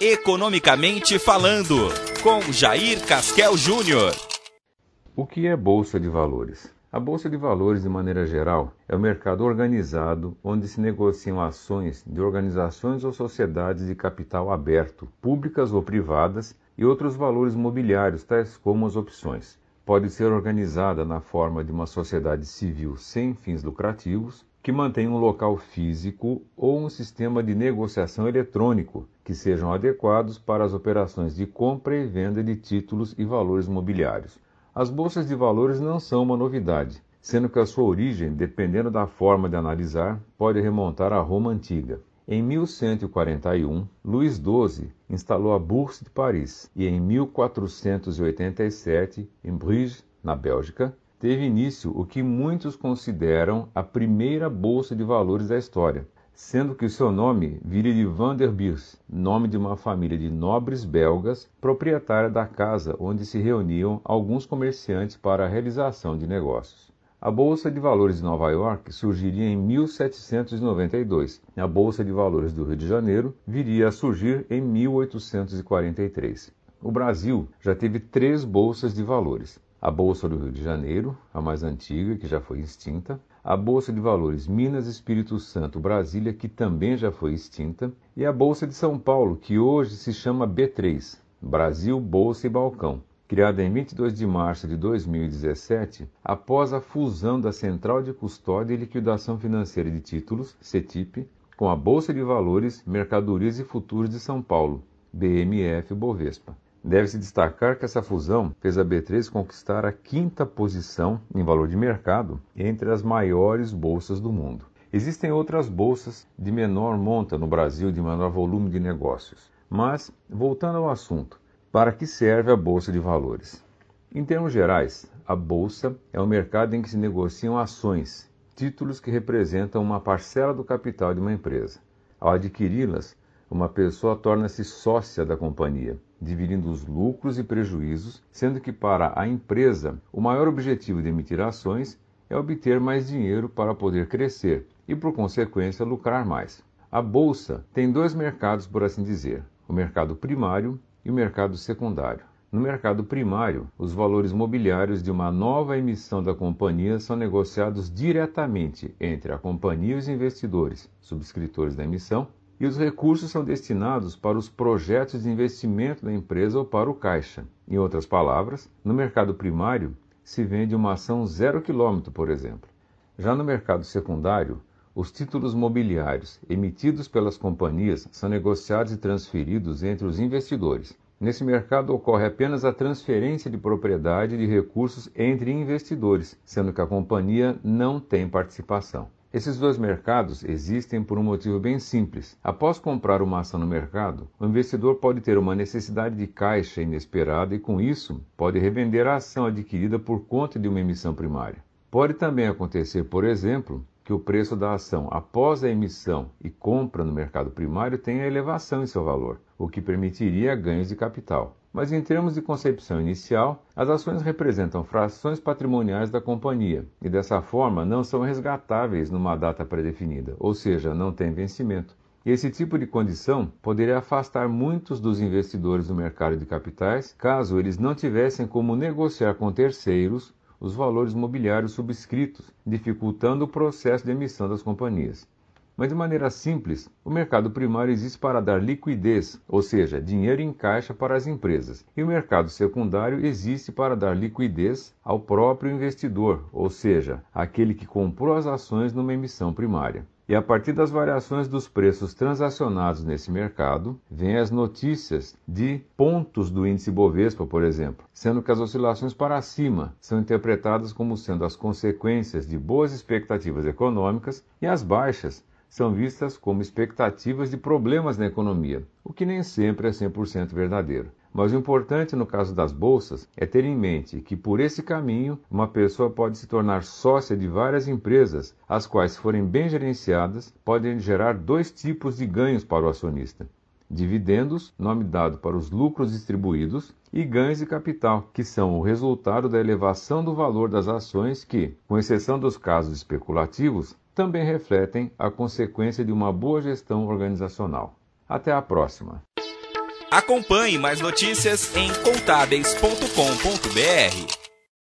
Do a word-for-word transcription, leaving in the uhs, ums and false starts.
Economicamente Falando, com Jair Casquel Júnior. O que é Bolsa de Valores? A Bolsa de Valores, de maneira geral, é um mercado organizado onde se negociam ações de organizações ou sociedades de capital aberto, públicas ou privadas, e outros valores mobiliários, tais como as opções. Pode ser organizada na forma de uma sociedade civil sem fins lucrativos, que mantém um local físico ou um sistema de negociação eletrônico que sejam adequados para as operações de compra e venda de títulos e valores mobiliários. As bolsas de valores não são uma novidade, sendo que a sua origem, dependendo da forma de analisar, pode remontar à Roma Antiga. Em mil cento e quarenta e um, Luís doze instalou a Bourse de Paris e em mil quatrocentos e oitenta e sete, em Bruges, na Bélgica, teve início o que muitos consideram a primeira bolsa de valores da história, sendo que o seu nome viria de Van der Beurs, nome de uma família de nobres belgas proprietária da casa onde se reuniam alguns comerciantes para a realização de negócios. A Bolsa de Valores de Nova York surgiria em mil setecentos e noventa e dois. A Bolsa de Valores do Rio de Janeiro viria a surgir em mil oitocentos e quarenta e três. O Brasil já teve três bolsas de valores. A Bolsa do Rio de Janeiro, a mais antiga, que já foi extinta, a Bolsa de Valores Minas Espírito Santo Brasília, que também já foi extinta, e a Bolsa de São Paulo, que hoje se chama B três, Brasil Bolsa e Balcão, criada em vinte e dois de março de dois mil e dezessete, após a fusão da Central de Custódia e Liquidação Financeira de Títulos, CETIP, com a Bolsa de Valores, Mercadorias e Futuros de São Paulo, B M F Bovespa. Deve-se destacar que essa fusão fez a B três conquistar a quinta posição em valor de mercado entre as maiores bolsas do mundo. Existem outras bolsas de menor monta no Brasil, de menor volume de negócios. Mas, voltando ao assunto, para que serve a Bolsa de Valores? Em termos gerais, a Bolsa é um mercado em que se negociam ações, títulos que representam uma parcela do capital de uma empresa. Ao adquiri-las, uma pessoa torna-se sócia da companhia, dividindo os lucros e prejuízos, sendo que para a empresa o maior objetivo de emitir ações é obter mais dinheiro para poder crescer e, por consequência, lucrar mais. A Bolsa tem dois mercados, por assim dizer, o mercado primário e o mercado secundário. No mercado primário, os valores mobiliários de uma nova emissão da companhia são negociados diretamente entre a companhia e os investidores, subscritores da emissão, e os recursos são destinados para os projetos de investimento da empresa ou para o caixa. Em outras palavras, no mercado primário se vende uma ação zero quilômetro, por exemplo. Já no mercado secundário, os títulos mobiliários emitidos pelas companhias são negociados e transferidos entre os investidores. Nesse mercado ocorre apenas a transferência de propriedade de recursos entre investidores, sendo que a companhia não tem participação. Esses dois mercados existem por um motivo bem simples. Após comprar uma ação no mercado, o investidor pode ter uma necessidade de caixa inesperada e, com isso, pode revender a ação adquirida por conta de uma emissão primária. Pode também acontecer, por exemplo, que o preço da ação após a emissão e compra no mercado primário tenha elevação em seu valor, o que permitiria ganhos de capital. Mas em termos de concepção inicial, as ações representam frações patrimoniais da companhia e dessa forma não são resgatáveis numa data pré-definida, ou seja, não têm vencimento. Esse tipo de condição poderia afastar muitos dos investidores do mercado de capitais caso eles não tivessem como negociar com terceiros os valores mobiliários subscritos, dificultando o processo de emissão das companhias. Mas de maneira simples, o mercado primário existe para dar liquidez, ou seja, dinheiro em caixa para as empresas, e o mercado secundário existe para dar liquidez ao próprio investidor, ou seja, aquele que comprou as ações numa emissão primária. E a partir das variações dos preços transacionados nesse mercado, vêm as notícias de pontos do índice Bovespa, por exemplo, sendo que as oscilações para cima são interpretadas como sendo as consequências de boas expectativas econômicas e as baixas são vistas como expectativas de problemas na economia, o que nem sempre é cem por cento verdadeiro. Mas o importante no caso das bolsas é ter em mente que por esse caminho uma pessoa pode se tornar sócia de várias empresas, as quais, se forem bem gerenciadas, podem gerar dois tipos de ganhos para o acionista: dividendos, nome dado para os lucros distribuídos, e ganhos de capital, que são o resultado da elevação do valor das ações que, com exceção dos casos especulativos, também refletem a consequência de uma boa gestão organizacional. Até a próxima! Acompanhe mais notícias em contábeis ponto com ponto br.